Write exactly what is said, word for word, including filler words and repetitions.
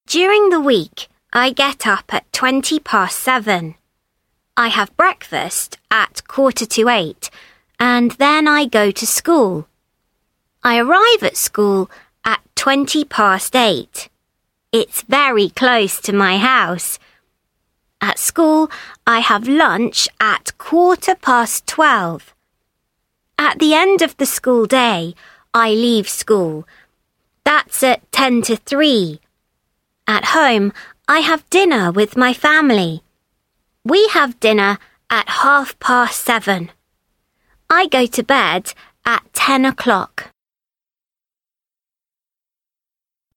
During the week, I get up at twenty past seven. I have breakfast at quarter to eight, and then I go to school. I arrive at school at twenty past eight. It's very close to my house. At school, I have lunch at quarter past twelve. At the end of the school day, I leave school. That's at ten to three. At home, I have dinner with my family. We have dinner at half past seven. I go to bed at ten o'clock.